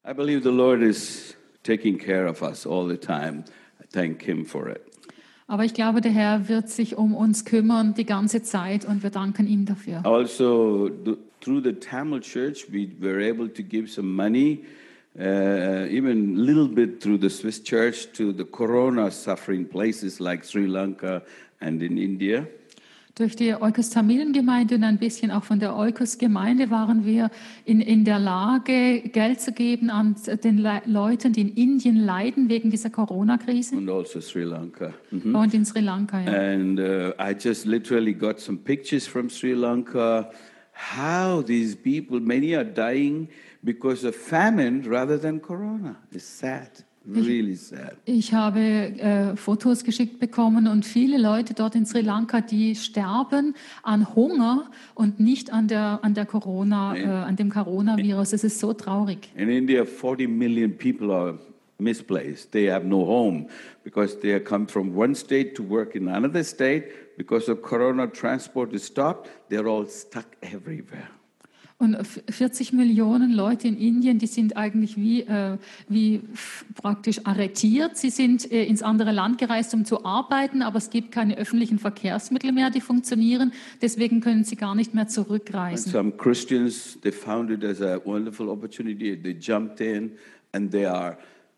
I believe the Lord is taking care of us all the time. I thank Him for it. Aber ich glaube, der Herr wird sich um uns kümmern die ganze Zeit und wir danken ihm dafür. Also, through the Tamil Church, we were able to give some money, even a little bit through the Swiss Church, to the corona-suffering places like Sri Lanka and in India. Durch die Eukos-Tamiliengemeinde und ein bisschen auch von der Eukos-Gemeinde waren wir in der Lage, Geld zu geben an den Leuten, die in Indien leiden wegen dieser Corona-Krise. And also Sri Lanka. Und in Sri Lanka, ja. And I just literally got some pictures from Sri Lanka, how these people, many are dying because of famine rather than corona. It's sad. Really sad. Ich habe Fotos geschickt bekommen und viele Leute dort in Sri Lanka, die sterben an Hunger und nicht an dem Coronavirus. Es ist so traurig. In India, 40 million people are misplaced. They have no home because they have come from one state to work in another state. Because of corona, transport is stopped. They're all stuck everywhere. Und 40 Millionen Leute in Indien, die sind eigentlich wie praktisch arretiert. Sie sind ins andere Land gereist, um zu arbeiten, aber es gibt keine öffentlichen Verkehrsmittel mehr, die funktionieren. Deswegen können sie gar nicht mehr zurückreisen. And some Christians, they found it as a wonderful opportunity. They jumped in and they are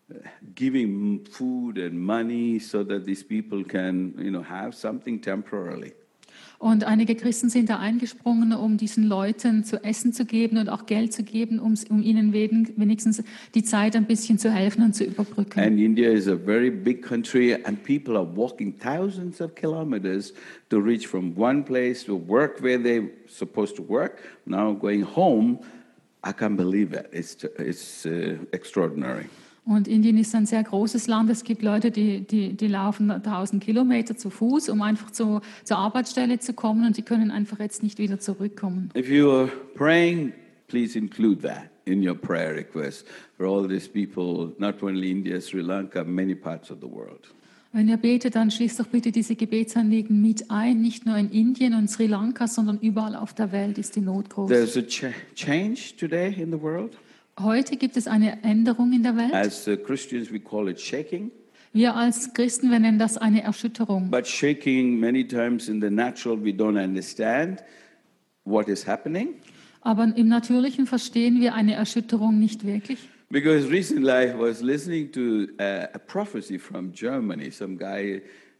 giving food and money so that these people can, have something temporarily. Und einige Christen sind da eingesprungen, um diesen Leuten zu essen zu geben und auch Geld zu geben, um ihnen wenigstens die Zeit ein bisschen zu helfen und zu überbrücken. And India is a very big country and people are walking thousands of kilometers to reach from one place to work where they're supposed to work. Now going home, I can't believe it. It's extraordinary. Und Indien ist ein sehr großes Land. Es gibt Leute, die laufen 1000 Kilometer zu Fuß, um einfach zur Arbeitsstelle zu kommen und die können einfach jetzt nicht wieder zurückkommen. If you are praying, please include that in your prayer request for all these people, not only India, Sri Lanka, many parts of the world. Wenn ihr betet, dann schließt doch bitte diese Gebetsanliegen mit ein, nicht nur in Indien und Sri Lanka, sondern überall auf der Welt ist die Not groß. There's a change today in the world. Heute gibt es eine Änderung in der Welt. As Christians, we call it shaking. Wir als Christen, wir nennen das eine Erschütterung. But shaking, many times in the natural, we don't understand what is happening. Aber im Natürlichen verstehen wir eine Erschütterung nicht wirklich. Because recently I was listening to a prophecy from Germany. Some guy,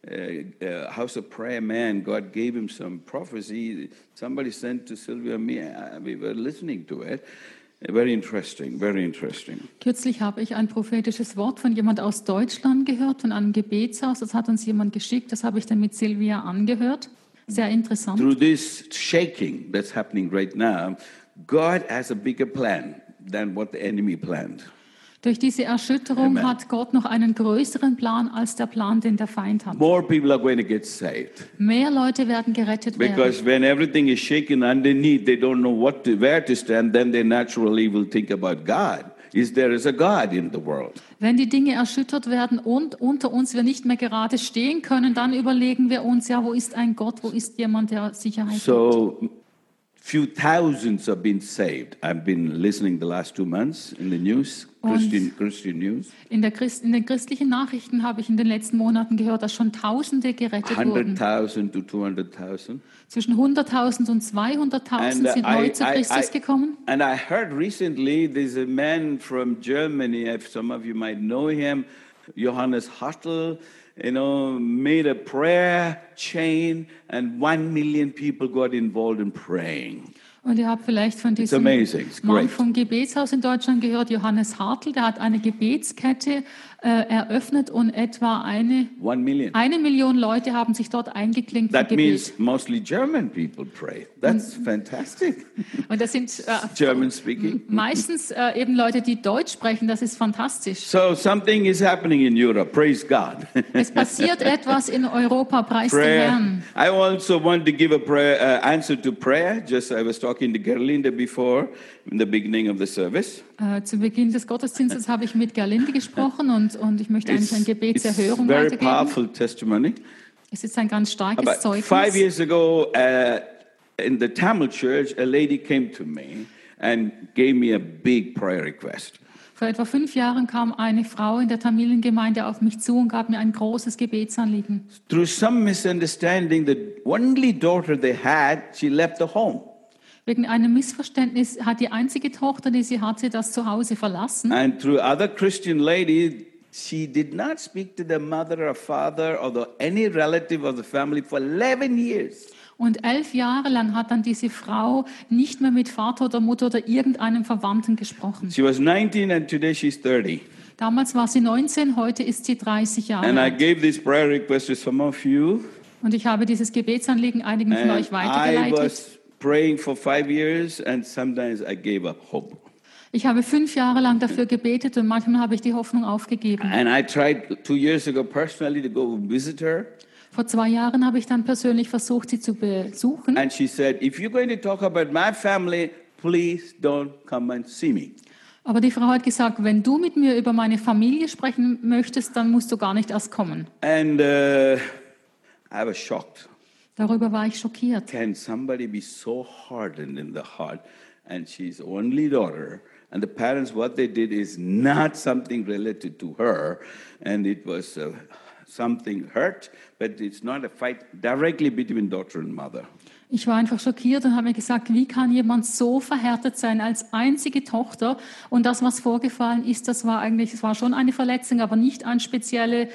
House of Prayer man, God gave him some prophecy. Somebody sent to Sylvia and me. We were listening to it. Very interesting, very interesting. Kürzlich habe ich ein prophetisches Wort von jemand aus Deutschland gehört, von einem Gebetshaus. Das hat uns jemand geschickt. Das habe ich dann mit Silvia angehört. Sehr interessant. Through this shaking that's happening right now, God has a bigger plan than what the enemy planned. Durch diese Erschütterung Amen. hat Gott noch einen größeren Plan als der Plan, den der Feind hat. More people are going to get saved. Mehr Leute werden gerettet Because werden. when everything is shaken underneath, they don't know where to stand, then they naturally will think about God. There is a God in the world. Wenn die Dinge erschüttert werden und unter uns wir nicht mehr gerade stehen können, dann überlegen wir uns, ja, wo ist ein Gott, wo ist jemand, der Sicherheit gibt? So, few thousands have been saved. I've been listening the last 2 months in the news, Christian news. In den christlichen Nachrichten habe ich in den letzten Monaten gehört, dass schon Tausende gerettet wurden. 100,000 to 200,000. Zwischen 100.000 und 200.000 sind neu zu Christus gekommen. And I heard recently there's a man from Germany, if some of you might know him, Johannes Hartl, made a prayer chain and 1 million people got involved in praying. Und ihr habt vielleicht von diesem Mann vom Gebetshaus in Deutschland gehört, Johannes Hartl, der hat eine Gebetskette eröffnet und etwa 1 Million Leute haben sich dort eingeklinkt für That Gebet. means mostly German people pray. That's fantastic. Und das sind German speaking. meistens eben Leute, die Deutsch sprechen. Das ist fantastisch. So something is happening in Europe. Praise God. Es passiert etwas in Europa. Preis den Herrn. I also want to give a prayer, answer to prayer. I was talking to Gerlinde before in the beginning of the service. Zu Beginn des Gottesdienstes habe ich mit Gerlinde gesprochen und ich möchte eigentlich ein Gebetserhörung very weitergeben. powerful testimony. Es ist ein ganz starkes About Zeugnis. 5 years ago, in the Tamil church, a lady came to me and gave me a big prayer request. Vor etwa 5 Jahren kam eine Frau in der Tamiliengemeinde auf mich zu und gab mir ein großes Gebetsanliegen. Through some misunderstanding, the only daughter they had, she left the home. Wegen einem Missverständnis hat die einzige Tochter, die sie hatte, das Zuhause verlassen. And through other Christian lady, she did not speak to the mother or father or any relative of the family for 11 years. Und 11 Jahre lang hat dann diese Frau nicht mehr mit Vater oder Mutter oder irgendeinem Verwandten gesprochen. She was 19 and today she's 30. Damals war sie 19, heute ist sie 30 Jahre And I alt. gave this prayer request to some of you. Und ich habe dieses Gebetsanliegen einigen von And euch I weitergeleitet. was praying for 5 years and sometimes I gave up hope. Ich habe 5 Jahre lang dafür gebetet und manchmal habe ich die Hoffnung aufgegeben. And I tried 2 years ago personally to go visit her. Vor 2 Jahren habe ich dann persönlich versucht, sie zu besuchen. And she said, if you're going to talk about my family, please don't come and see me. Aber die Frau hat gesagt, wenn du mit mir über meine Familie sprechen möchtest, dann musst du gar nicht erst kommen. And I was shocked. Darüber war ich schockiert. Can somebody be so hardened in the heart? And she's only daughter. And the parents, what they did is not something related to her. And it was something hurt, but it's not a fight directly between daughter and mother. Ich war einfach schockiert und habe mir gesagt, wie kann jemand so verhärtet sein als einzige Tochter? Und das, was vorgefallen ist, es war schon eine Verletzung, aber nicht eine spezielle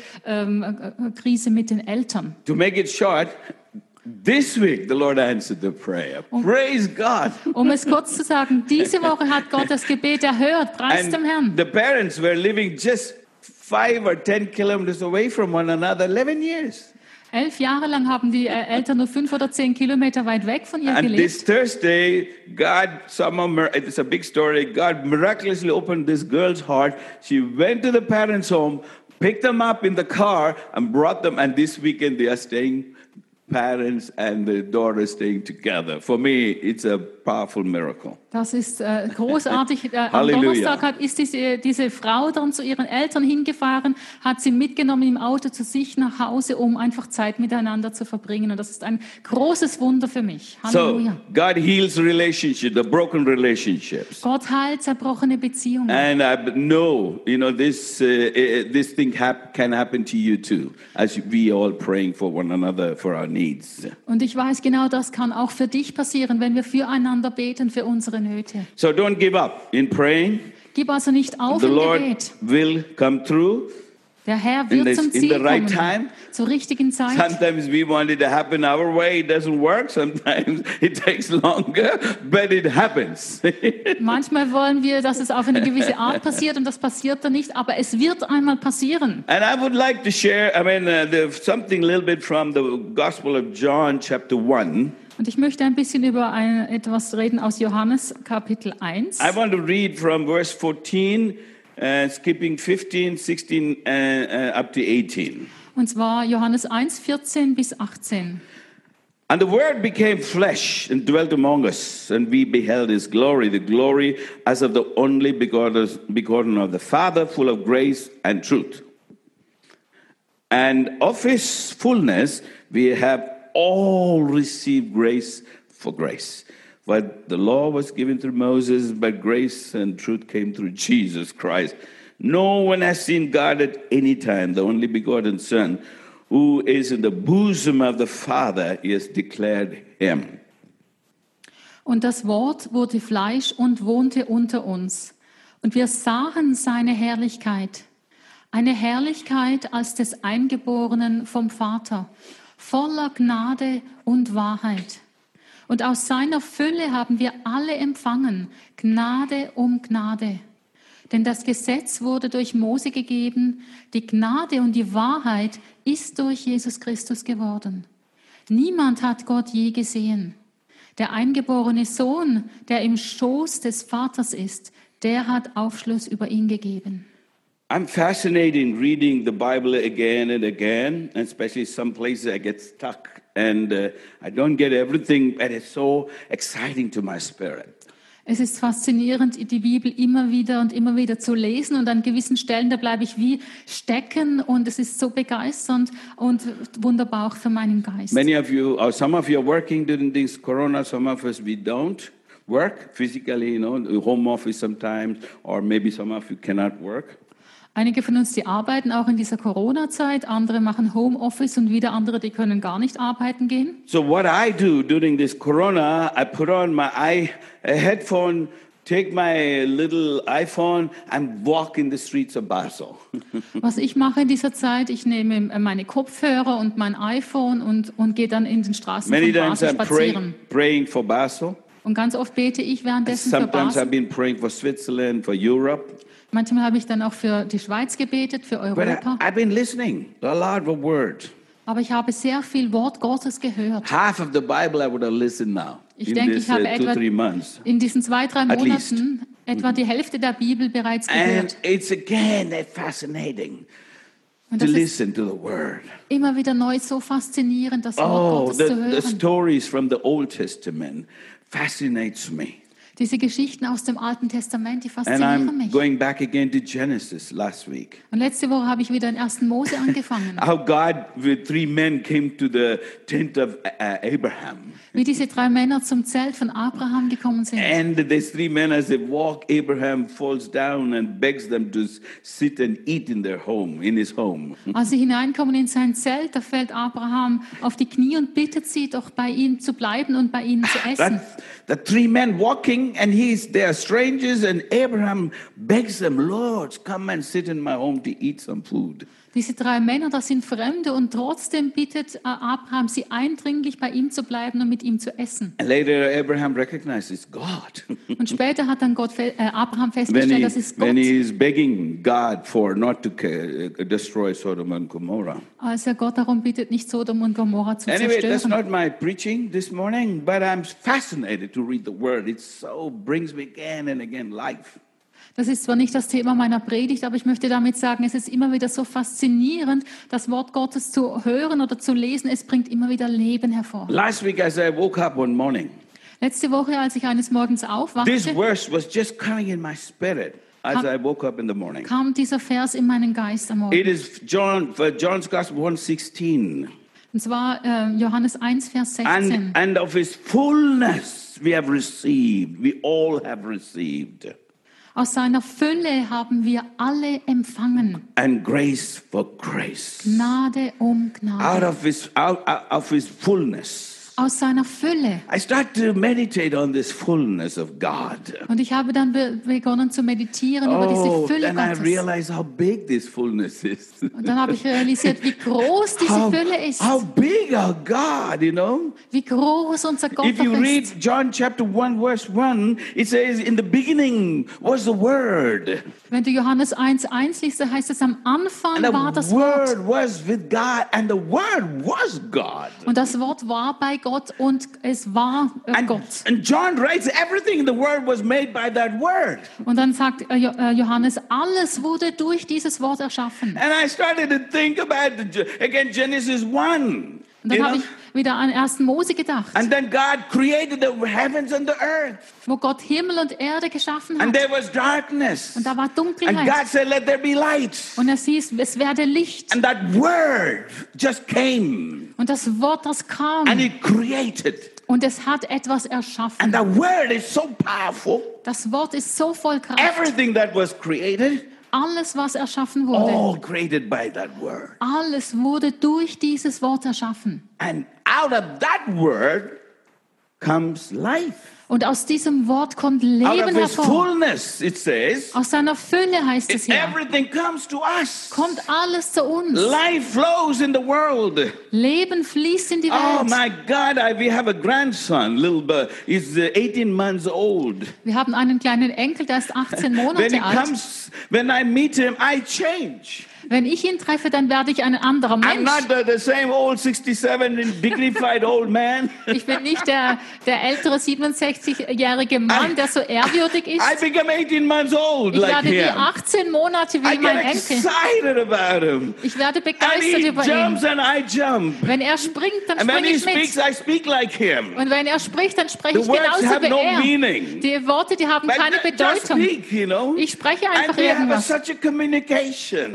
Krise mit den Eltern. To make it short, this week the Lord answered the prayer. Praise God. Um es kurz zu sagen, diese Woche hat Gott das Gebet erhört. Preis dem Herrn. And the parents were living just 5 or 10 kilometers away from one another, 11 years. 11 Jahre lang haben die Eltern nur 5 oder 10 Kilometer weit weg von ihr And this gelebt. Thursday, God, it's a big story, God miraculously opened this girl's heart. She went to the parents' home, picked them up in the car, and brought them. And this weekend, they are staying, parents and the daughter staying together. For me, it's a powerful miracle. Das ist großartig. Am Halleluja. Donnerstag ist diese Frau dann zu ihren Eltern hingefahren, hat sie mitgenommen im Auto zu sich nach Hause, um einfach Zeit miteinander zu verbringen. Und das ist ein großes Wunder für mich. Halleluja. So, God heals relationships, the broken relationships. Gott heilt zerbrochene Beziehungen. And I know, this thing can happen to you too, as we all praying for one another, for our needs. Und ich weiß genau, das kann auch für dich passieren, wenn wir füreinander beten, für unsere Nöte. So don't give up in praying. Gib also nicht auf The im Lord Gebet. will come through Der Herr in wird zum the Ziel right kommen, time. zur richtigen Zeit. Sometimes we want it to happen our way. It doesn't work. Sometimes it takes longer, but it happens. Manchmal wollen wir, dass es auf eine gewisse Art passiert und das passiert dann nicht, aber es wird einmal passieren. And I would like to share, something a little bit from the Gospel of John, chapter 1. Und ich möchte ein bisschen über etwas reden aus Johannes Kapitel 1. I want to read from verse 14, skipping 15, 16, up to 18. Und zwar Johannes 1, 14 bis 18. And the Word became flesh and dwelt among us, and we beheld His glory, the glory as of the only begotten of the Father, full of grace and truth. And of His fullness we have all received grace for grace. For the law was given through Moses, but grace and truth came through Jesus Christ. No one has seen God at any time, the only begotten Son, who is in the bosom of the Father, He has declared Him. Und das Wort wurde Fleisch und wohnte unter uns. Und wir sahen seine Herrlichkeit. Eine Herrlichkeit als des Eingeborenen vom Vater, voller Gnade und Wahrheit. Und aus seiner Fülle haben wir alle empfangen, Gnade um Gnade. Denn das Gesetz wurde durch Mose gegeben, die Gnade und die Wahrheit ist durch Jesus Christus geworden. Niemand hat Gott je gesehen. Der eingeborene Sohn, der im Schoß des Vaters ist, der hat Aufschluss über ihn gegeben. I'm fascinated in reading the Bible again and again, and especially some places I get stuck and I don't get everything, but it's so exciting to my spirit. Es ist faszinierend, die Bibel immer wieder zu lesen und an gewissen Stellen, da bleibe ich wie stecken und es ist so begeisternd und wunderbar auch für meinen Geist. Many of you, or some of you are working during this corona, some of us we don't. work physically, home office sometimes, or maybe some of you cannot work. Einige von uns, die arbeiten auch in dieser Corona-Zeit, andere machen Homeoffice und wieder andere, die können gar nicht arbeiten gehen. So what I do during this Corona, I put on my headphone, take my little iPhone and walk in the streets of Basel. Was ich mache in dieser Zeit, ich nehme meine Kopfhörer und mein iPhone und gehe dann in den Straßen Many von times Basel I'm spazieren. praying for Basel. Und ganz oft bete ich währenddessen für Sometimes I've Basel. been praying for Switzerland, for Europe. Manchmal habe ich dann auch für die Schweiz gebetet, für But Europa. I've been listening a lot of word. Aber ich habe sehr viel Wort Gottes gehört. Half of the Bible I would have listened now Ich in denke, this ich habe 2-3 months. in diesen 2-3 At least. Monaten etwa die Hälfte der Bibel bereits And gehört. it's again fascinating Und to das ist listen to the word. immer wieder neu so faszinierend, das Wort Oh, Gottes zu the hören. stories from the Old Testament fascinates me. Diese Geschichten aus dem Alten Testament, die And faszinieren I'm mich. going back again to Genesis last week. Und letzte Woche habe ich wieder in 1. Mose angefangen. How God with 3 men came to the tent of Abraham. Wie diese 3 Männer zum Zelt von Abraham gekommen sind. And these 3 men, as they walk, Abraham falls down and begs them to sit and eat in their home, in his home. Als sie hineinkommen in sein Zelt, da fällt Abraham auf die Knie und bittet sie, doch bei ihm zu bleiben und bei ihnen zu essen. The 3 men walking, and they are strangers, and Abraham begs them, Lord, come and sit in my home to eat some food. Diese 3 Männer, das sind Fremde und trotzdem bittet Abraham sie eindringlich bei ihm zu bleiben und mit ihm zu essen. And later Abraham recognizes God. Und später hat dann Abraham festgestellt, das ist when Gott, he is begging God for not to destroy Sodom and Gomorrah. als er Gott darum bittet, nicht Sodom und Gomorra zu Anyway, that's zerstören. not my preaching this morning, but I'm fascinated to read the word. It so brings me again and again life. Das ist zwar nicht das Thema meiner Predigt, aber ich möchte damit sagen, es ist immer wieder so faszinierend, das Wort Gottes zu hören oder zu lesen. Es bringt immer wieder Leben hervor. Last week as I woke up one morning, Letzte Woche, als ich eines Morgens this aufwachte, verse was just coming in my spirit as I woke up in the morning. kam dieser Vers in meinen Geist am Morgen. It is John's Gospel 1:16. Und zwar Johannes 1, Vers 16. And of his fullness we have received, we all have received. Aus seiner Fülle haben wir alle empfangen. And grace for grace. Gnade um Gnade. Out of his fullness. Aus seiner Fülle. I start to meditate on this fullness of God. Und ich habe dann begonnen zu meditieren über diese Fülle Then I Gottes. realize how big this fullness is. Und dann habe ich realisiert, wie groß diese Fülle ist. How big our God, Wie groß unser Gott If you doch read ist. John chapter 1 verse 1, it says, in the beginning was the Word. Wenn du Johannes 1,1 liest, da heißt es, am Anfang And the war das Wort. Word was with God, and the Word was God. Und das Wort war bei Gott und es war Gott. And John writes, everything in the Word was made by that Word. Und dann sagt Johannes, alles wurde durch dieses Wort erschaffen. And I started to think about, again, Genesis 1. Und dann habe ich wieder an 1. Mose gedacht, And then God created the heavens and the earth. wo Gott Himmel und Erde geschaffen And hat. there was darkness. Und da war And Dunkelheit. God said, let there be light. Und er hieß, es werde Licht. And that Word just came. Und das Wort, das kam. And it created. Und es hat etwas And erschaffen. the Word is so powerful. Das Wort ist so voll Kraft. Everything that was created, Alles, was erschaffen wurde, all created by that Word. alles wurde durch dieses Wort erschaffen. And out of that Word comes life. Und aus diesem Wort kommt Out Leben of His hervor. fullness, it says, Aus seiner Fülle heißt es hier. everything comes to us. Kommt alles zu uns. Life flows in the world. Leben fließt in die Oh Welt. my God, we have a grandson, he's 18 months old. Wir haben einen kleinen Enkel, der ist 18 Monate alt. When I meet him, I change. Wenn ich ihn treffe, dann werde ich ein anderer I'm Mensch. not the same old 67 dignified old man. Ich bin nicht der ältere 67-jährige Mann, der so ehrwürdig ist. I become 18 months old Ich like werde wie him. 18 Monate I wie mein get Enkel. excited about him. Ich werde And begeistert he über jumps ihn. and I jump. Wenn er springt, dann And when springe he ich speaks, mit. I speak like him. Und wenn er spricht, dann spreche The ich words genauso have wie no er. meaning. Die Worte, die haben But keine just Bedeutung. speak, Ich spreche And einfach we have irgendwas. such a communication. Und wir haben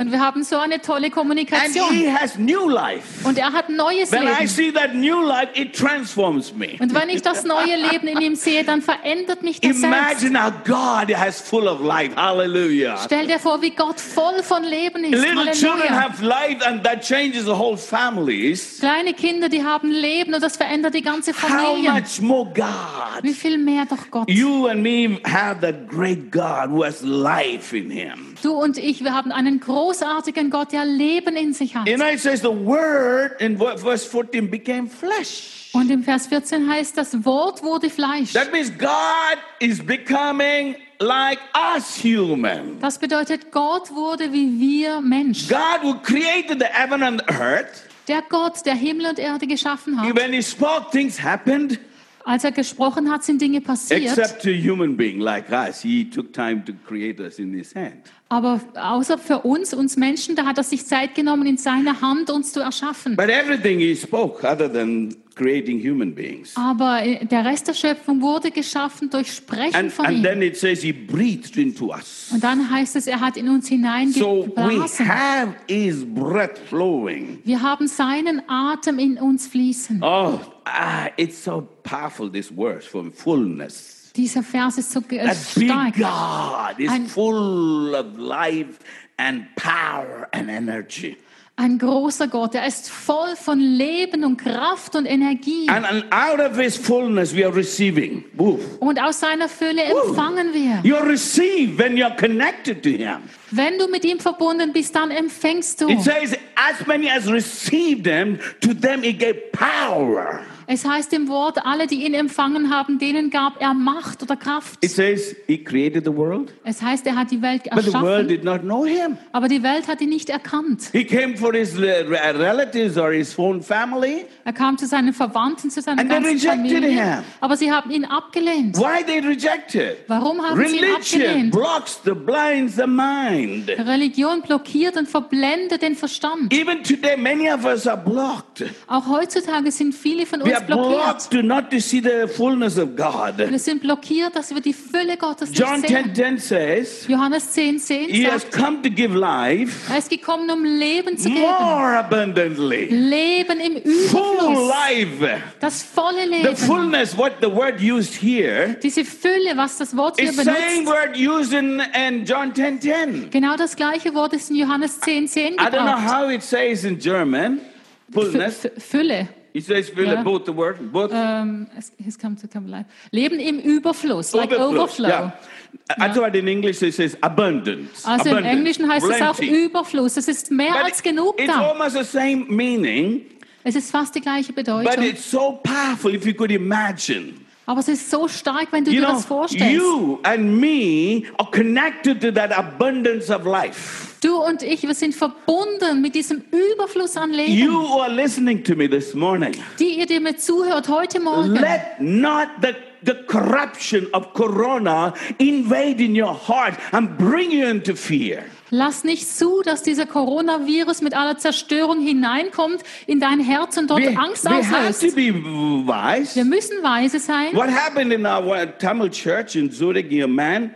so eine tolle And Kommunikation. he has new life. Und er hat neues When I Leben. see that new life, it transforms me. Und wenn ich das neue Leben in ihm sehe, dann verändert mich das selbst. Imagine how God has full of life. Hallelujah. Stell dir vor, wie Gott voll von Leben ist. Little children Halleluja. have life and that changes the whole families. Kleine Kinder, die haben Leben und das verändert die ganze How Familie. much more God? Wie viel mehr doch Gott. You and me have that great God who has life in him. Du und ich, wir haben einen großartigen Gott, der Leben in sich hat. You know, it says the word in verse 14 became flesh. Und im Vers 14 heißt, das Wort wurde Fleisch. That means God is becoming like us human. Das bedeutet, Gott wurde wie wir Mensch. God who created the heaven and the earth. Der Gott, der Himmel und Erde geschaffen hat. When he spoke, things happened. Als er gesprochen hat, sind Dinge passiert. Except to a human being like us. He took time to create us in his hand. Aber außer für uns Menschen, da hat er sich Zeit genommen, in seiner Hand uns zu erschaffen. But everything he spoke other than creating human beings. Aber der Rest der Schöpfung wurde geschaffen durch Sprechen von And ihm. then it says he breathed into us. Und dann heißt es, er hat in uns So we hineingeblasen. have his breath flowing. Wir haben seinen Atem in uns fließen. Oh, it's so powerful, this word, from fullness. Dieser Vers ist so That big stark. God is Ein- full of life and power and energy. Ein großer Gott, er ist voll von Leben und Kraft und Energie. And out of his fullness we are receiving. Woo. Und aus seiner Fülle empfangen wir. You receive when you're connected to him. Wenn du mit ihm verbunden bist, dann empfängst du. It says, as many as received him, to them he gave power. Es heißt im Wort, alle, die ihn empfangen haben, denen gab er Macht oder Kraft. It says he created the world, Es heißt, er hat die Welt but the world erschaffen, did not know him. aber die Welt hat ihn nicht erkannt. He came for his relatives or his own family. Er kam zu seinen Verwandten, zu seiner And they ganzen rejected Familie, him. aber sie haben ihn abgelehnt. Why they rejected? Warum haben sie ihn Religion abgelehnt? blocks the blinds the mind. Religion blockiert und verblendet den Verstand. Even today, many of us are blocked. Auch heutzutage sind viele von We uns are blockiert. blocked to not to see the fullness of God. Wir sind blockiert, dass wir die Fülle Gottes nicht John sehen. 10:10 says, Johannes 10,10 he has sagt, come to give life er ist gekommen, um Leben zu geben. more abundantly. Leben im Full Überfluss. life. Das volle The Leben. fullness, what the word used here, Diese Fülle, was das Wort hier is same benutzt. word used in John 10:10. Genau das gleiche Wort ist in Johannes 10,10 I don't know gebraucht. how it says in German. Fullness. Fülle. It says full, Ja. both the word, both. It's come to come alive. Leben im Überfluss, like overflow. Yeah. I thought in English it says abundance. Also im abundance, Englischen heißt es auch plenty. Überfluss. Es ist mehr But als genug it's da. almost the same meaning, Es ist fast die gleiche but Bedeutung. it's so powerful if you could imagine. Aber es ist so stark, wenn du You dir know, das vorstellst. you and me are connected to that abundance of life. Du und ich, wir sind verbunden mit diesem Überfluss an Leben. You who are listening to me this morning, Die ihr mir zuhört heute Morgen. let not the corruption of corona invade in your heart and bring you into fear. Lass nicht zu, dass dieser Coronavirus mit aller Zerstörung hineinkommt in dein Herz und dort Angst we have to auslöst. be wise. Wir müssen weise sein. What happened in our Tamil church in Zurich, a man,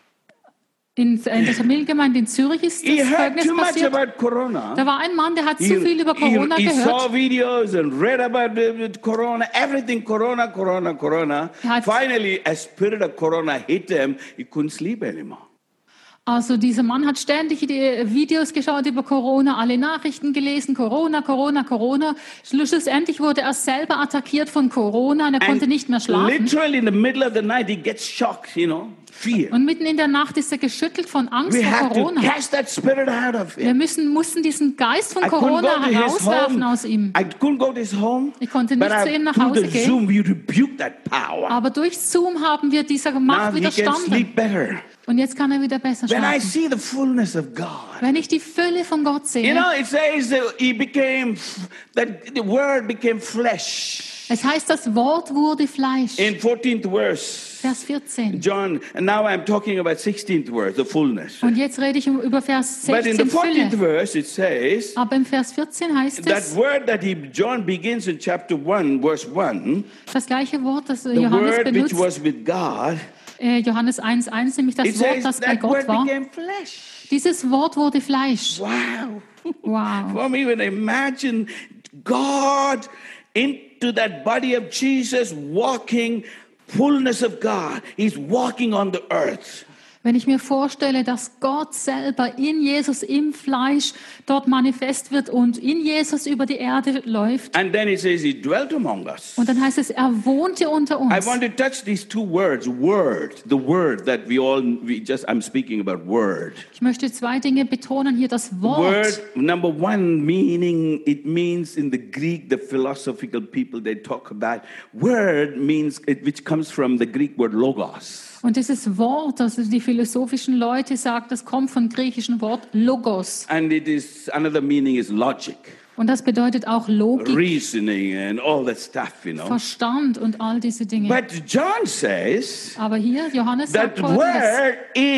In der Familiengemeinde in Zürich ist he das heard Folgendes too much passiert. about corona. Da war ein Mann, der hat zu viel über Corona he saw gehört. videos and read about corona, everything corona. Er hat- Finally, a spirit of corona hit him. He couldn't sleep anymore. Also dieser Mann hat ständig die Videos geschaut über Corona, alle Nachrichten gelesen, Corona. Schlussendlich wurde er selber attackiert von Corona und er konnte nicht mehr schlafen. Literally in the middle of the night, he gets shocked, fear. Und mitten in der Nacht ist er geschüttelt von Angst We vor have to Corona. cast that spirit out of Wir him. mussten diesen Geist von I couldn't Corona go to his herauswerfen home. aus ihm. I couldn't go to his home. Ich konnte but nicht zu ihm nach through Hause the gehen. Zoom, we rebuke that power. Aber durch Zoom haben wir dieser Now Macht he can widerstanden. sleep better. Und jetzt kann er wieder besser When I schlafen. see the fullness of God. Wenn ich die Fülle von Gott You sehe, know, it says that that the word became flesh. es heißt, das Wort wurde Fleisch. In 14th verse, Vers 14. John, and now I'm talking about 16th verse, the fullness. Und jetzt rede ich über Vers But in the 16 14th Fülle. verse, it says, Aber im Vers 14 heißt that es, word that John begins in chapter 1, verse 1, das gleiche Wort, das the Johannes word which benutzt, was with God, Johannes 1,1, nämlich it das Wort, says das bei that Gott word war. became flesh. Dieses Wort wurde Fleisch. Wow. Wow. For me, when I imagine God into that body of Jesus walking, fullness of God, He's walking on the earth. Wenn ich mir vorstelle, dass Gott selber in Jesus im Fleisch dort manifest wird und in Jesus über die Erde läuft. And then it says He dwelt among us. Und dann heißt es, er wohnte unter I uns. want to touch these two words, word, the word that I'm speaking about word. Ich möchte zwei Dinge betonen hier, das Wort. Word, number one, meaning, it means in the Greek, the philosophical people, they talk about, word means, which comes from the Greek word logos. Und dieses Wort, das die philosophischen Leute sagen, das kommt vom griechischen Wort Logos. And it is, another meaning is logic, Und das bedeutet auch Logik, reasoning and all that stuff, Verstand und all diese Dinge. But John says Aber hier, Johannes that sagt Folgendes. word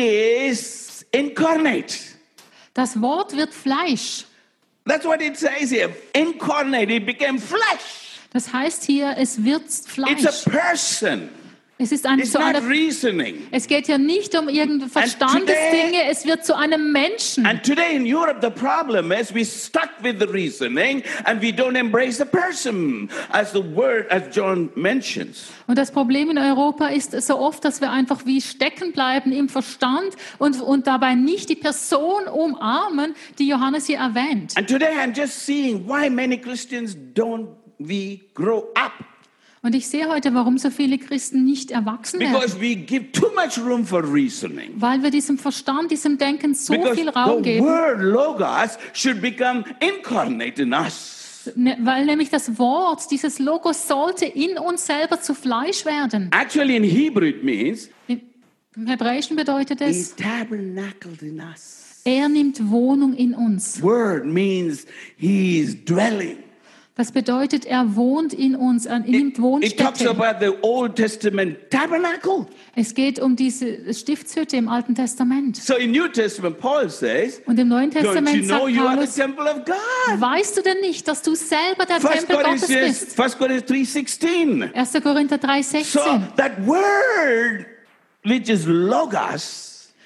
is incarnate. Das Wort wird Fleisch. That's what it says here. Incarnate, it became flesh. Das heißt hier, es wird It's Fleisch. a person. Es ist ein, It's zu not einer, reasoning. es geht ja nicht um irgendeine Verstandesdinge, es wird zu einem Menschen. And today in Europe, the problem is we stuck with the reasoning and we don't embrace the person as the word, as John mentions. Und das Problem in Europa ist so oft, dass wir einfach wie stecken bleiben im Verstand und dabei nicht die Person umarmen, die Johannes hier erwähnt. And today I'm just seeing why many Christians don't we grow up. Und ich sehe heute, warum so viele Christen nicht erwachsen Because werden. we give too much room for reasoning. Weil wir diesem Verstand, diesem Denken so Because viel Raum the geben. word logos should become incarnate in us. Weil nämlich das Wort, dieses Logos sollte in uns selber zu Fleisch werden. Actually in Hebrew it means Im Hebräischen bedeutet he es, tabernacled in us. er nimmt Wohnung in uns. Word means he is dwelling. Das bedeutet, er wohnt in uns, er nimmt It talks Wohnstätte. about the Old Testament tabernacle. Es geht um diese Stiftshütte im Alten Testament. So in New Testament, Paul says, Und im Neuen don't you Testament know sagt you are the Paulus, temple of God? weißt du denn nicht, dass du selber der 1 Tempel Gottes bist? 1 Corinthians 3:16. 1. Korinther So 3,16. that word, which is logos,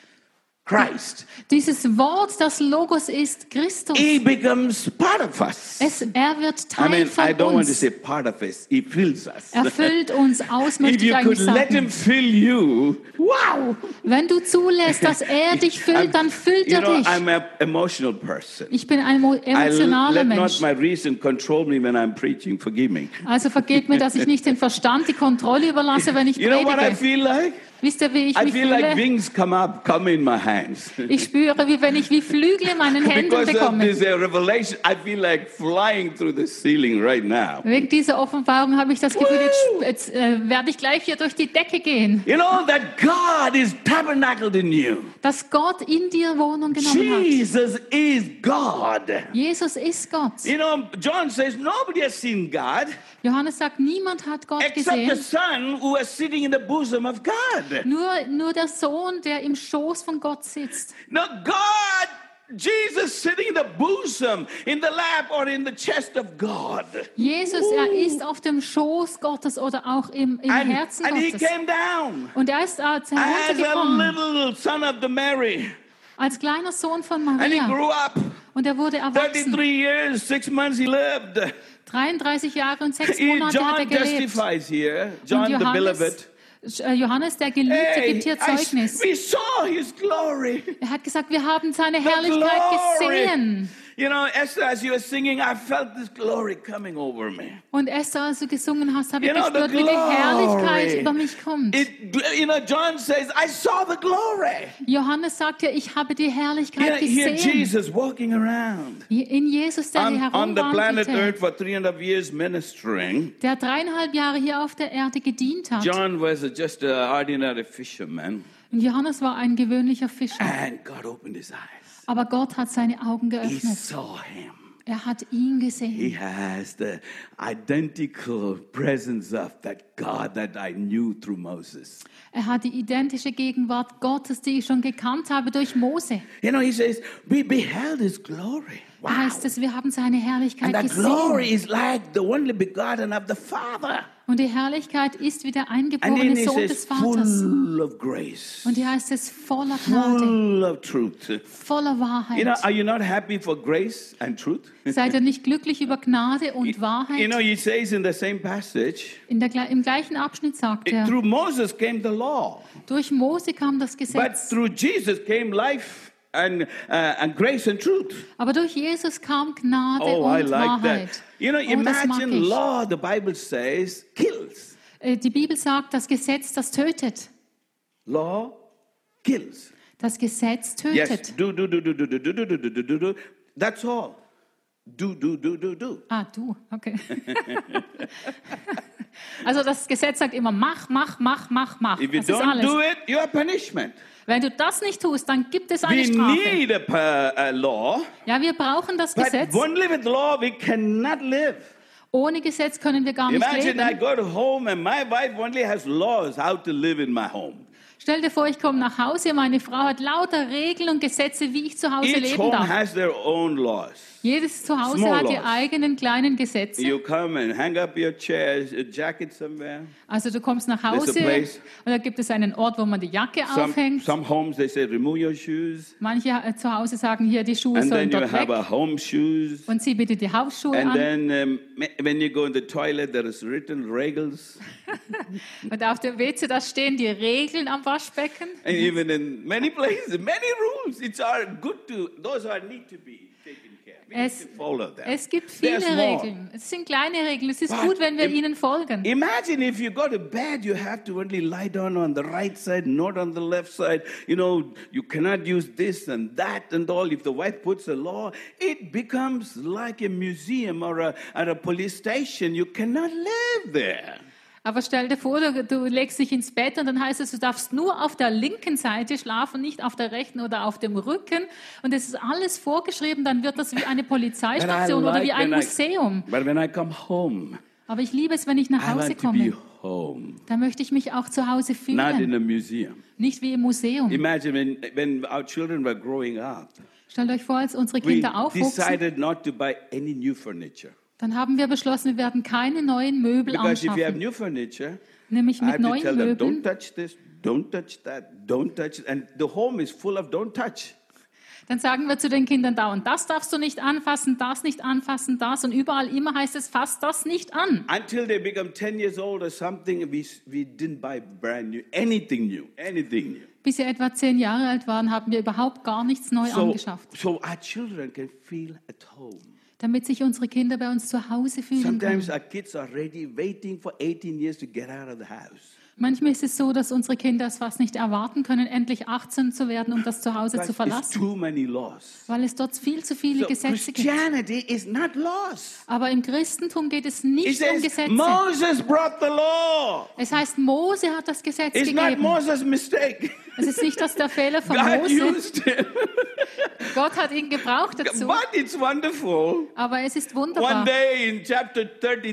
Christ, Dieses Wort, das Logos ist, Christus. he becomes part of us. Er wird I Teil mean, I von don't want to uns. say part of us. He fills us. Er füllt uns aus, If möchte ich you could eigentlich let him sagen. fill you, wow. Wenn du zulässt, dass er dich füllt, dann füllt You er know, dich. I'm an emotional person. Ich bin ein I emotionaler let not Mensch. my reason control me when I'm preaching. Forgive me. Also vergebt mir, dass ich nicht den Verstand die Kontrolle überlasse, wenn ich You know what I predige. feel like? Wisst ihr, wie ich I mich feel like fühle? wings come in my hands. Ich spüre, wie wenn ich wie Flügel in meinen Händen Because of bekomme. this revelation, I feel like flying through the ceiling right now. Wegen dieser Offenbarung habe ich das Gefühl, jetzt werde ich gleich hier durch die Decke gehen. You know that God is tabernacled in you. Dass Gott in dir Wohnung genommen hat. Jesus is God. Jesus ist Gott. You know, John says nobody has seen God Johannes sagt, niemand hat Gott except the gesehen. Son who is sitting in the bosom of God. Nur der Sohn, der im Schoß von Gott sitzt. No, God, Jesus sitting in the bosom, in the lap or in the chest of God. Jesus, er ist auf dem Schoß Gottes oder auch im Herzen And he Gottes. came down Und er ist as a heruntergekommen little son of the Mary. als kleiner Sohn von And he Maria. grew up. Und er wurde erwachsen. 33 years, 6 months he lived. 33 Jahre und 6 Monate hat er John gelebt. testifies here, John Und the beloved. Johannes, der Geliebte, Hey, gibt hier Zeugnis. we saw his glory. Er hat gesagt, wir haben seine The Herrlichkeit glory. gesehen. You know, Esther, as you were singing, I felt this glory coming over me. Und Esther, als du gesungen hast, habe ich You know, gespürt, the wie die glory. Herrlichkeit über mich kommt. You know, John says, I saw the glory. Johannes sagt ja, ich habe die Herrlichkeit Here gesehen. Jesus walking around In Jesus, der hier on the planet herumwandelte, Earth for 3.5 years ministering. der 3,5 Jahre hier auf der Erde gedient hat. John was just an ordinary fisherman, Und Johannes war ein gewöhnlicher Fischer. and God opened his eyes. Aber Gott hat seine Augen He geöffnet. saw him. Er hat ihn He gesehen. has the identical presence of that God that I knew through Moses. Er hat die identische Gegenwart Gottes, die ich schon gekannt habe durch Mose. You know, he says, we beheld his glory. heißt es, wir haben seine Herrlichkeit And that glory gesehen. is like the only begotten of the Father. Und die Herrlichkeit ist wie der And then eingeborene he Sohn says, des Vaters. full of grace, Und hier heißt es voller Gnade, full of truth. voller You know, Wahrheit. are you not happy for grace and truth? Seid ihr nicht glücklich über Gnade und You know, Wahrheit? he says in the same passage, Im gleichen Abschnitt sagt er, through Moses came the law, durch Mose kam das but Gesetz, through Jesus came life and grace and truth. aber durch Jesus kam Gnade Oh, I und like Wahrheit. that. You know, Oh, das mag imagine ich. law, the Bible says, kills. Die Bibel sagt, das Gesetz, das tötet. Law kills. Das Gesetz Yes, tötet. do. That's all. Do. Ah, du, okay. Also das Gesetz sagt immer, mach. If you Das ist don't alles. do it, you are punishment. Wenn du das nicht tust, dann gibt es eine We Strafe. need a law, Ja, wir brauchen das but Gesetz. only with law we cannot live. Ohne Gesetz können wir gar nicht Imagine I leben. go to home and my wife only has laws how to live in my home. Stell dir vor, ich komme nach Hause, meine Frau hat lauter Regeln und Gesetze, wie ich zu Hause Each leben home darf. has their own laws. Jedes Zuhause Small hat die laws. eigenen kleinen Gesetze. You come and hang up your chair, a jacket somewhere. Also du kommst nach There's a Hause place. und da gibt es einen Ort, wo man die Jacke aufhängt. Some homes they say remove your shoes, Manche zu Hause sagen hier, die Schuhe and sollen then you dort have weg a home shoes. und zieh bitte die Hausschuhe And an. then when you go in the toilet, there is written regals. Und auf dem WC, da stehen die Regeln am Waschbecken. And even in many places, many rules. It's are good to, those are need to be taken care of. We need to follow them. Es gibt They're viele small. Regeln. Es sind kleine Regeln. Es ist But gut, wenn wir ihnen folgen. Imagine if you go to bed, you have to only lie down on the right side, not on the left side. You know, you cannot use this and that and all. If the wife puts a law, it becomes like a museum or a police station. You cannot live there. Aber stell dir vor, du legst dich ins Bett und dann heißt es, du darfst nur auf der linken Seite schlafen, nicht auf der rechten oder auf dem Rücken. Und es ist alles vorgeschrieben, dann wird das wie eine Polizeistation oder wie ein Museum. But when I come home, Aber ich liebe es, wenn ich nach I Hause want to be komme. home, Da möchte ich mich auch zu Hause not in fühlen, a museum. nicht wie im Museum. Imagine when our children were growing up, Stellt euch vor, als unsere we Kinder aufwuchsen, decided not to buy any new furniture. dann haben wir beschlossen, wir werden keine neuen Möbel Because if you have anschaffen. new furniture, Nämlich I mit have to neuen tell them, Möbeln. don't touch this, don't touch that, don't touch it. And the home is full of don't touch. Dann sagen wir zu den Kindern dauernd, das darfst du nicht anfassen, das. Und überall immer heißt es, fass das nicht an. Until they become 10 years old or something, we didn't buy brand new, anything new. Bis sie etwa 10 Jahre alt waren, haben wir überhaupt gar nichts neu angeschafft, So our children can feel at home. damit sich unsere Kinder bei uns zu Hause fühlen Sometimes können. our kids are ready, waiting for 18 years to get out of the house. Manchmal ist es so, dass unsere Kinder es fast nicht erwarten können, endlich 18 zu werden, um das Zuhause Because zu it's verlassen, too many laws. weil es dort viel zu viele So Gesetze gibt. Christianity is not laws. Aber im Christentum geht es It nicht um says Gesetze. Moses brought the law. Es heißt, Mose hat das Gesetz It's not gegeben. Moses' mistake. Es ist nicht, dass der Fehler von God Mose, used him. Gott hat ihn gebraucht dazu. But it's wonderful. Aber es ist One wunderbar. day in chapter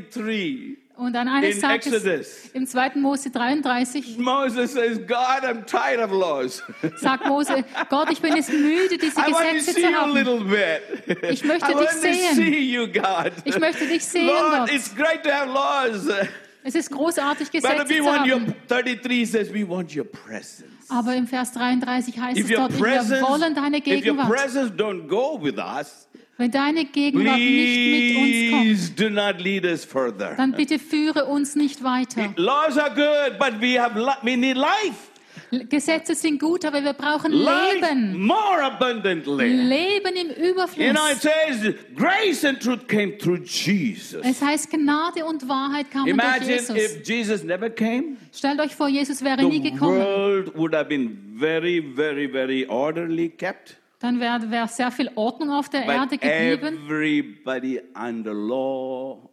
33, Und an eines in Tages Exodus, im 2. Mose 33 Moses says, God, I'm tired of laws. sagt Mose, Gott, ich bin es müde, diese I want to Gesetze see zu you a haben. little bit. Ich möchte I dich want to sehen. see you, God. Ich möchte dich sehen, Lord, Gott. it's great to have laws. Es ist großartig, But Gesetze we zu want your, haben. 33 says we want your presence. Aber im Vers 33 heißt If es your dort, wir wollen deine presence, if your Gegenwart. presence don't go with us, Wenn deine Gegenwart nicht mit uns kommt, please do not lead us further. dann bitte führe uns nicht weiter. Laws are good, but we need life. Gesetze sind gut, aber wir brauchen Life Leben. more abundantly. Leben im You know, it Überfluss. says grace and truth came through Jesus. Es heißt, Gnade und Wahrheit kamen durch Imagine Jesus. if Jesus never came, Stellt euch vor, Jesus wäre nie the gekommen. world would have been very, very, very orderly kept. Dann wäre sehr viel Ordnung auf der Erde But geblieben. everybody under law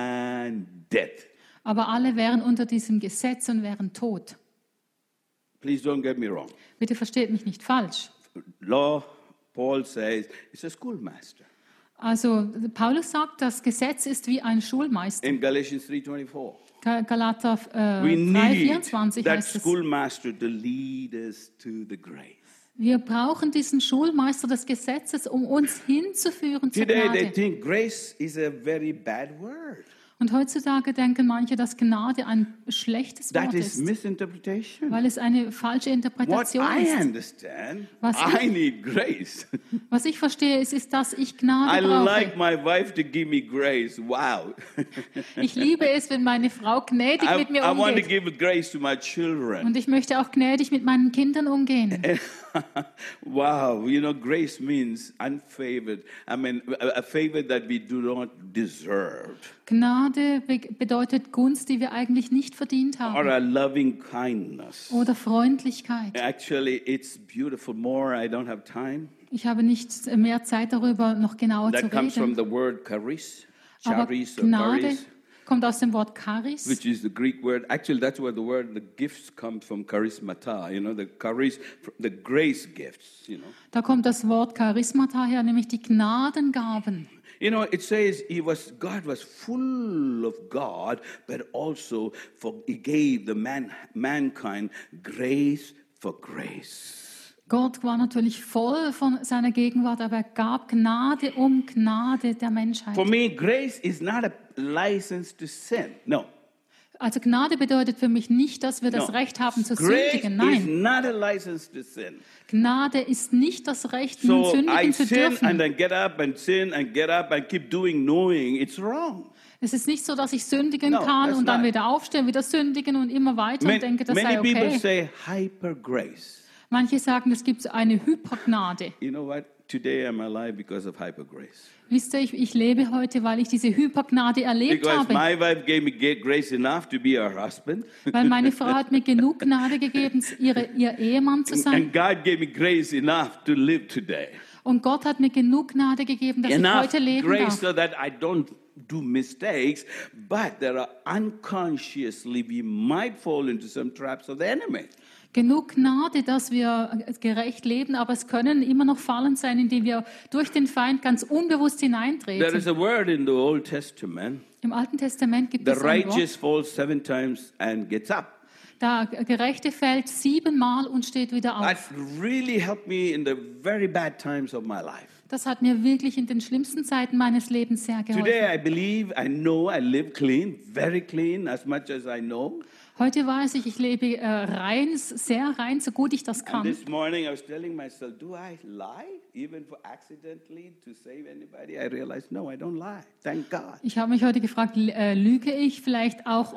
and death. Aber alle wären unter diesem Gesetz und wären tot. Please don't get me wrong. Bitte versteht mich nicht falsch. Law, Paul says, is a schoolmaster. Also Paulus sagt, das Gesetz ist wie ein Schulmeister. In Galatians 3:24. Galater We need 3,24 that heißt es. schoolmaster to lead us to the grace. Wir brauchen diesen Schulmeister des Gesetzes, um uns hinzuführen zur Today they Gnade. think grace is a very bad word. Und heutzutage denken manche, dass Gnade ein schlechtes That Wort is ist, misinterpretation. weil es eine falsche What Interpretation I ist. understand, Was I need grace. Was ich verstehe, ist, dass ich I Gnade like brauche. my wife to give me grace. Wow. Ich liebe es, wenn meine Frau gnädig mit I mir want to umgeht. give grace to my children. Und ich möchte auch gnädig mit meinen Kindern umgehen. Wow, you know, grace means unfavored. I mean, a favor that we do not deserve, Gnade bedeutet Gunst, die wir eigentlich nicht verdient or haben. a loving kindness. Oder Freundlichkeit. Actually, it's beautiful. More, I don't have time. Ich habe nicht mehr Zeit darüber, noch genauer zu That comes from reden. the word charis, Aber charis or Gnade charis, kommt aus dem Wort Charis. which is the Greek word. Actually, that's where the gifts come from, charismata. You know, the charis, the grace gifts. You know. Da kommt das Wort Charismata her, nämlich die Gnadengaben. You know, it says God was full of God, but also he gave the mankind grace for grace. Gott war natürlich voll von seiner Gegenwart, aber er gab Gnade um Gnade der Menschheit. For me, grace is not a license to sin. No. Also Gnade bedeutet für mich nicht, dass wir das No. Recht haben zu Grace sündigen. is Nein, not a license to sin. Gnade ist nicht das Recht, nun So I sündigen zu sin and dürfen. then get up and sin and get up and keep doing knowing it's wrong. Es ist nicht so, dass ich sündigen No, kann that's und dann not. wieder aufstehen, wieder sündigen und immer weiter und denke, das Many sei people okay. say hyper grace. Manche sagen, es gibt eine Hypergnade. You know what? Today I'm alive because of hyper grace. Wisst ihr, ich lebe heute, weil ich diese Hypergnade erlebt Because habe. my wife gave me grace enough to be her husband. Weil meine Frau hat mir genug Gnade gegeben, ihr Ehemann zu sein. And God gave me grace enough to live today. Und Gott hat mir genug Gnade gegeben, dass ich Enough heute leben grace darf. so that I don't do mistakes, but there are unconsciously we might fall into some traps of the enemy. Genug Gnade, dass wir gerecht leben, aber es können immer noch Fallen sein, in die wir durch den Feind ganz unbewusst There is hineintreten. a word in the Old Testament. Im Alten Testament gibt The es ein Wort, righteous falls 7 times and gets up. der Gerechte fällt 7-mal und steht wieder That auf. really helped me in the very bad times of my life. Das hat mir wirklich in den schlimmsten Zeiten meines Lebens sehr geholfen. Today I believe, I know I live clean, very clean, as much as I know. Heute weiß ich, ich lebe rein, sehr rein, so gut ich das And kann. this morning I was telling myself, do I lie even for accidentally to save anybody? I realized, no, I don't lie. Thank God. Ich habe mich heute gefragt, lüge ich vielleicht auch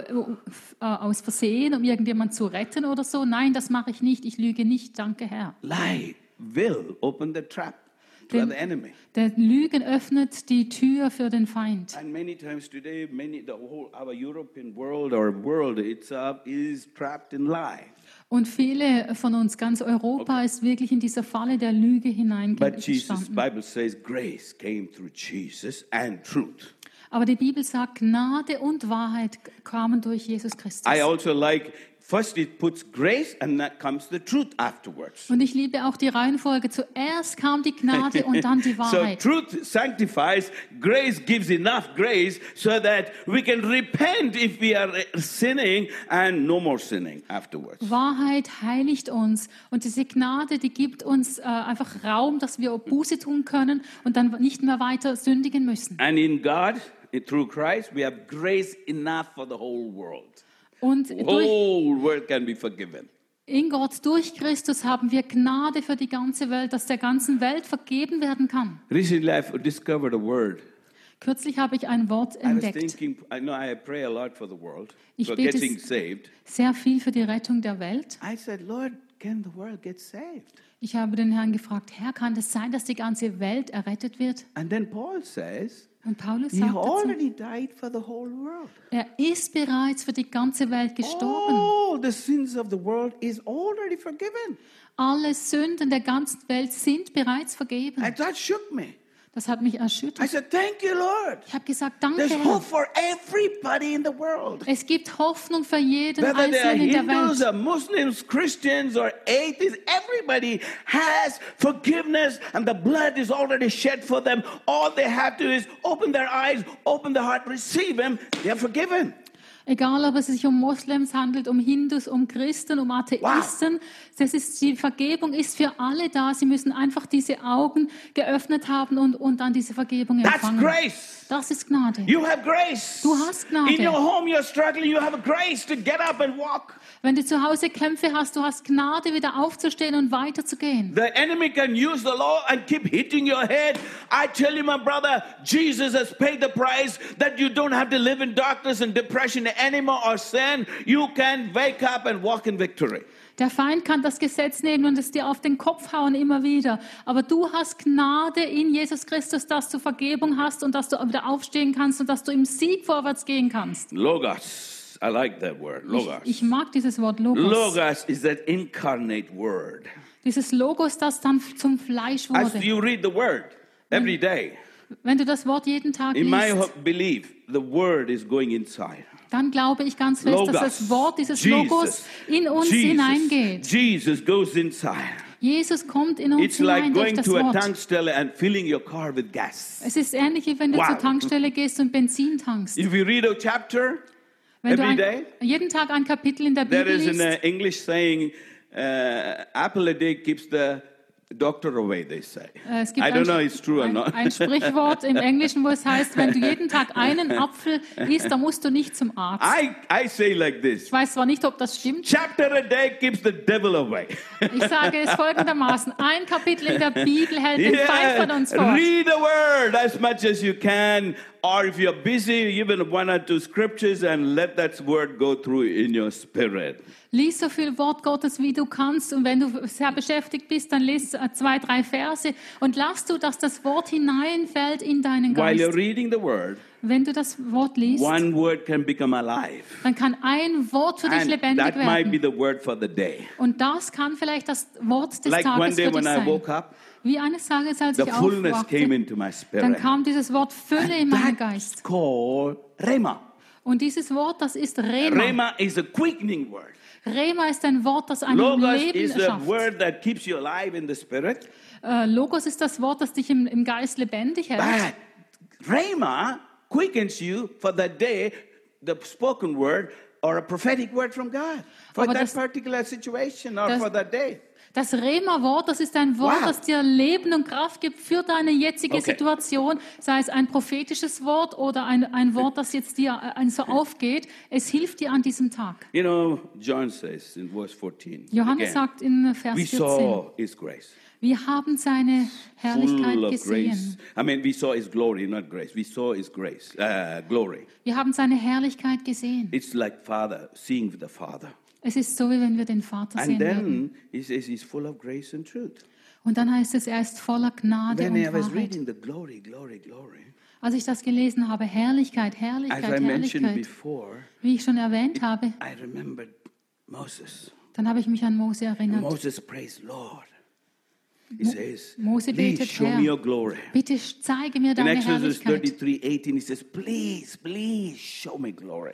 aus Versehen, um irgendjemanden zu retten oder so? Nein, das mache ich nicht. Ich lüge nicht, danke Herr. Lie will open the trap to Denn the enemy. der Lügen öffnet die Tür für den Feind. And many times today, our European world or world itself is trapped in lie. Und viele von uns, ganz Europa, ist wirklich in dieser Falle der Lüge But Jesus' hineingestanden. Bible says grace came through Jesus and truth. Aber die Bibel sagt, Gnade und Wahrheit kamen durch Jesus Christus. I also like, first it puts grace and that comes the truth afterwards. Und ich liebe auch die Reihenfolge. Zuerst kam die Gnade und dann die So Wahrheit. truth sanctifies, grace gives enough grace so that we can repent if we are sinning and no more sinning afterwards. Wahrheit heiligt uns und diese Gnade, die gibt uns einfach Raum, dass wir Buße tun können und dann nicht mehr weiter sündigen müssen. And in God, through Christ, we have grace enough for the whole world. Und The durch, whole world can be forgiven. in Gott, durch Christus haben wir Gnade für die ganze Welt, dass der ganzen Welt vergeben werden kann. Recently, I've discovered a word. Kürzlich habe ich ein Wort I was entdeckt. thinking, I know I pray a lot for the world, Ich for bete getting saved. sehr viel für die Rettung der Welt. I said, Lord, can the world get saved? Ich habe den Herrn gefragt, Herr, kann es sein, dass die ganze Welt errettet wird? And then Paul says, Und Paulus he sagt dazu, already died for the whole world. er ist bereits für die ganze Welt gestorben. All the sins of the world is already forgiven. Alle Sünden der ganzen Welt sind bereits vergeben. And that shook me. Das hat mich I erschüttert. said, thank you, Lord. Ich habe gesagt, danke There's Herr. hope for everybody in the world. Es gibt Hoffnung für jeden Whether they are Einzelnen in der Hindus Welt. or Muslims, Christians or atheists, everybody has forgiveness and the blood is already shed for them. All they have to is open their eyes, open their heart, receive Him. They are forgiven. Egal, ob es sich um Moslems handelt, um Hindus, um Christen, um Atheisten. Die Vergebung ist für alle da. Sie müssen einfach diese Augen geöffnet haben und dann diese Vergebung That's empfangen. grace. Das ist Gnade. You have grace. Du hast Gnade. In your home you're struggling, you have grace to get up and walk. Wenn du zu Hause Kämpfe hast, du hast Gnade, wieder aufzustehen und weiterzugehen. The enemy can use the law and keep hitting your head. I tell you, my brother, Jesus has paid the price that you don't have to live in darkness and depression anymore or sin. You can wake up and walk in victory. Der Feind kann das Gesetz nehmen und es dir auf den Kopf hauen immer wieder. Aber du hast Gnade in Jesus Christus, dass du Vergebung hast und dass du wieder aufstehen kannst und dass du im Sieg vorwärts gehen kannst. Logos. I like that word, logos. Ich mag dieses Wort Logos. Logos is that incarnate word. Dieses Logos, das dann zum Fleisch As wurde. you read the word every day, Wenn du das Wort jeden Tag in my liest, belief, the word is going inside. dann glaube ich ganz fest, dass das Wort, dieses Logos in uns hineingeht. Jesus goes inside. Jesus kommt in uns It's like hinein durch going das to a Wort. tankstelle and filling your car with gas. Es ist ähnlich, wie wenn du Wow. zur Tankstelle gehst und Benzin tankst. If you read a chapter Wenn du every day, jeden Tag ein Kapitel in der there Bibel is an liest, English saying, apple a day keeps the doctor away, they say. es gibt I don't know if it's true or not. ein Sprichwort im Englischen, wo es heißt, wenn du jeden Tag einen Apfel isst, dann musst du nicht zum Arzt. I say like this. Ich weiß zwar nicht, ob das stimmt. Chapter a day keeps the devil away. Ich sage es folgendermaßen. Ein Kapitel in der Bibel hält den Feind von uns fort. Read the word as much as you can. Or if you're busy, even 1 or 2 scriptures and let that word go through in your spirit. Lies so viel Wort Gottes, wie du kannst. Und wenn du sehr beschäftigt bist, dann lies 2, 3 Verse. Und lass du, dass das Wort hineinfällt in deinen While you're Geist. reading the word, Wenn du das Wort liest, one word can become alive. dann kann ein Wort für dich And lebendig that might be werden. the word for the day. Und das kann vielleicht das Wort des Like one Tages day für when dich I sein. woke up, Wie eines Tages, als the ich fullness came aufwachte, into my dann spirit. kam dieses Wort Fülle in meinen That's Geist. called Rhema. Und dieses Wort, das ist Rema. Rhema is a quickening word. Rema ist ein Wort, das einem Logos Leben is the schafft. word that keeps you alive in the spirit. Logos ist das Wort, das dich im Geist lebendig hält. But Rhema quickens you for that day, the spoken word or a prophetic word from God for Aber that das- particular situation or das- for that day. Das Rema-Wort, das ist ein Wort, Wow. das dir Leben und Kraft gibt für deine jetzige Okay. Situation, sei es ein prophetisches Wort oder ein Wort, das jetzt dir so aufgeht. Es hilft dir an diesem Tag. You know, John says in verse 14, Johannes again, sagt in Vers we 14, saw his grace, wir haben seine Herrlichkeit full of gesehen. grace. I mean, we saw his glory, not grace. We saw his grace, glory. Wir haben seine Herrlichkeit gesehen. It's like Father, seeing the Father. Es ist so, wie wenn wir den Vater And sehen würden. then he says he's full of grace and truth. Und dann heißt es, er ist voller Gnade When und I was Wahrheit. reading the glory, glory, glory, Als ich das gelesen habe, Herrlichkeit, as Herrlichkeit, I mentioned Herrlichkeit, before, wie ich schon erwähnt habe, I remembered Moses. dann habe ich mich an Mose erinnert. Moses praised Lord. He says, Mose please betet, show Herr, me your glory. bitte zeige mir In deine Exodus Herrlichkeit. 33:18, he says, please, please show me glory.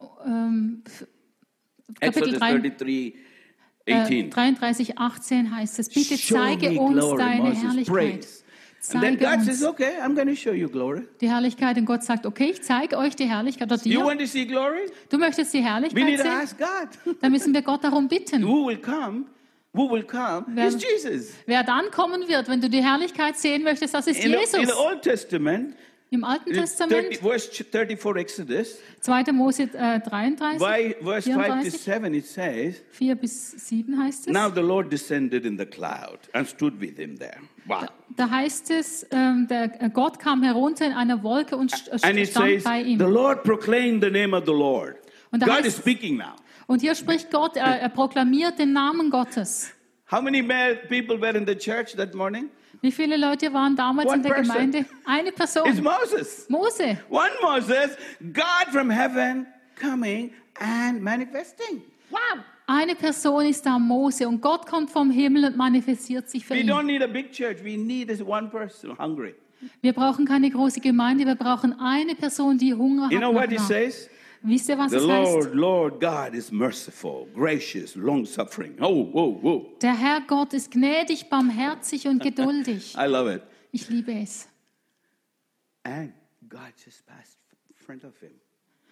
Kapitel Exodus 3, 33:18. 33, 18 heißt es, bitte Show zeige me uns glory, deine Moses Herrlichkeit. prays. And then Zeige God says, uns okay, I'm going to show you glory. die Herrlichkeit. Und Gott sagt, okay, ich zeige euch die Herrlichkeit. Oder You dir. want to see glory? Du möchtest die We Herrlichkeit need to sehen? ask God. Dann müssen wir Gott darum bitten. Who will come? Who will come? Wer- Is Jesus. Wer dann kommen wird, wenn du die Herrlichkeit sehen möchtest, das ist In the Jesus. Old Testament, Im Alten in Testament, verse 34 Exodus, 2. Mose 33, by verse 5 to 34, 7, it says, 4 bis 7 heißt es. now the Lord descended in the cloud and stood with him there. Wow. Da heißt es, Gott kam herunter in einer Wolke und And it stand says, bei ihm. the Lord proclaimed the name of the Lord. Und da God heißt- is speaking now. Und hier spricht Gott, er proklamiert den Namen Gottes. How many people were in the church that morning? Wie viele Leute waren damals One in der person. Gemeinde? Eine It's Person, Moses. Mose. One Moses, God from heaven coming and manifesting. Wow. Eine Person ist da, Mose. Und Gott kommt vom Himmel und manifestiert sich für We ihn. don't need a big church. We need this one person hungry. Wir brauchen keine große Gemeinde, wir brauchen eine Person, die Hunger hat You know nach what it Nahrung. says? Wisst ihr, was The es heißt? Lord God is merciful, gracious, long-suffering. Oh. Der Herr Gott ist gnädig, barmherzig und geduldig. I love it. Ich liebe es. And God just passed in front of him.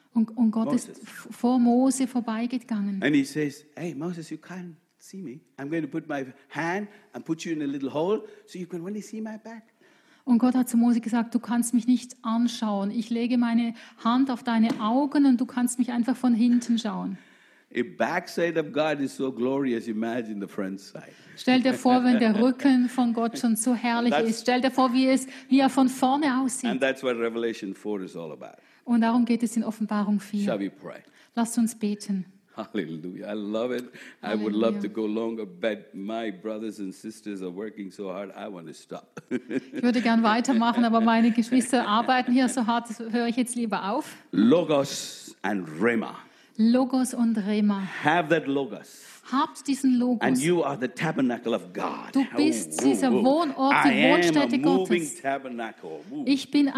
Und Gott ist Moses. vor Mose vorbeigegangen. And he says, hey, Moses, you can't see me. I'm going to put my hand and put you in a little hole so you can only see my back. Und Gott hat zu Mose gesagt, du kannst mich nicht anschauen. Ich lege meine Hand auf deine Augen und du kannst mich einfach von hinten schauen. A backside of God is so glorious, imagine the front side. Stell dir vor, wenn der Rücken von Gott schon so herrlich ist. Stell dir vor, wie er von vorne aussieht. And that's what Revelation 4 is all about. Und darum geht es in Offenbarung 4. Shall we pray? Lasst uns beten. Hallelujah. I love it. I would love to go longer, but my brothers and sisters are working so hard, I want to stop. Ich würde gern weitermachen, aber meine Geschwister arbeiten hier so hart, das höre ich jetzt lieber auf. Logos and Rhema. Logos und Rema. Have that Logos. Habt diesen And Logos. you are the tabernacle of God. Du bist dieser Wohnort, die I am a Wohnstätte moving Gottes. tabernacle. Ich bin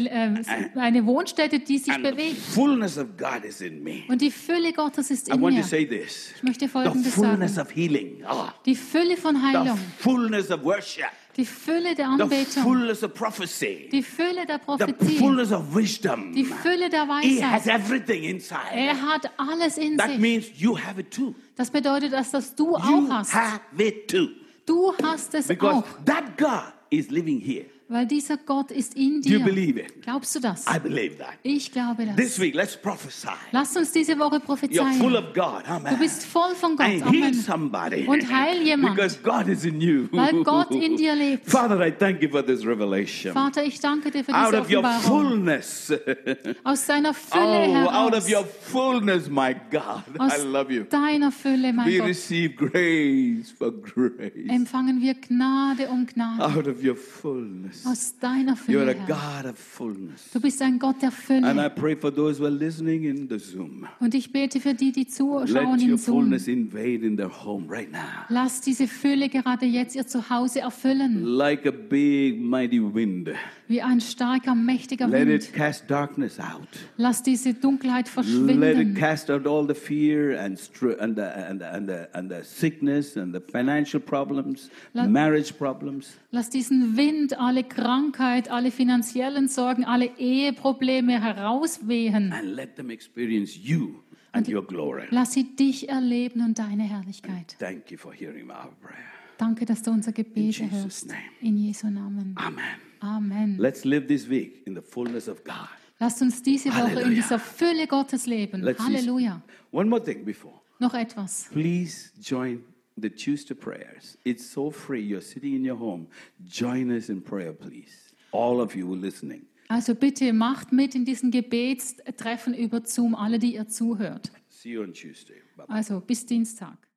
eine Wohnstätte, die sich And the bewegt. fullness of God is in me. Und die Fülle Gottes ist I in want to mir. say this. Ich möchte The Folgendes fullness sagen. of healing. Die Fülle von The Heilung, fullness of worship. die Fülle der The Anbetung, fullness of prophecy. die Fülle der The Prophetie, fullness of wisdom. die Fülle der He has Weisheit. everything inside. Er hat alles in That sich. means you have it too. Das bedeutet, dass das du You auch hast. have it too. Du hast es Because auch, that God is living here. weil dieser Gott ist in Do you dir. believe it? Glaubst du das? I believe that. Ich glaube This das. week, let's prophesy. Lass uns diese Woche You're full prophezeien. of God. Du Amen. bist voll von Gott. And heal Amen. somebody. Und heil jemand. Because God is in you. Weil Gott in dir lebt. Father, I thank you for this revelation. Vater, ich danke dir für Out diese of your Offenbarung. fullness. Aus deiner Fülle Oh, out heraus. of your fullness, my God. I Aus love you. deiner Fülle, mein We Gott, receive grace for grace. empfangen wir Gnade um Gnade. Out of your fullness. Aus deiner You're Fülle, a Herr. God of fullness. Du bist ein Gott der And I Fülle. pray for those who are listening in the Zoom. Und ich bete für die, die zuschauen Let your in Zoom. fullness invade in their home right now. Lass diese Fülle gerade jetzt ihr Zuhause erfüllen. Like a big, mighty wind. Wie ein starker, mächtiger Let Wind. it cast darkness out. Lass diese Dunkelheit Let it verschwinden. cast out all the fear and the sickness and the financial problems, marriage problems. Lass diesen Wind, alle Krankheit, alle finanziellen Sorgen, alle Eheprobleme herauswehen. And let them experience you and your glory. Lass sie dich erleben und deine Herrlichkeit. Thank you for hearing our prayer. Danke, dass du unser Gebet In Jesus' hörst. name. In Jesu Namen. Amen. Amen. Let's live this week in the fullness of God. Lasst uns diese Woche in Halleluja. dieser Fülle Gottes leben. Let's see- Halleluja. One more thing before. Noch etwas. Please join the Tuesday prayers. It's so free. You're sitting in your home. Join us in prayer, please. All of you who are listening. Also bitte macht mit in diesen Gebetstreffen über Zoom, alle, die ihr zuhört. See you on Tuesday. Bye-bye. Also bis Dienstag.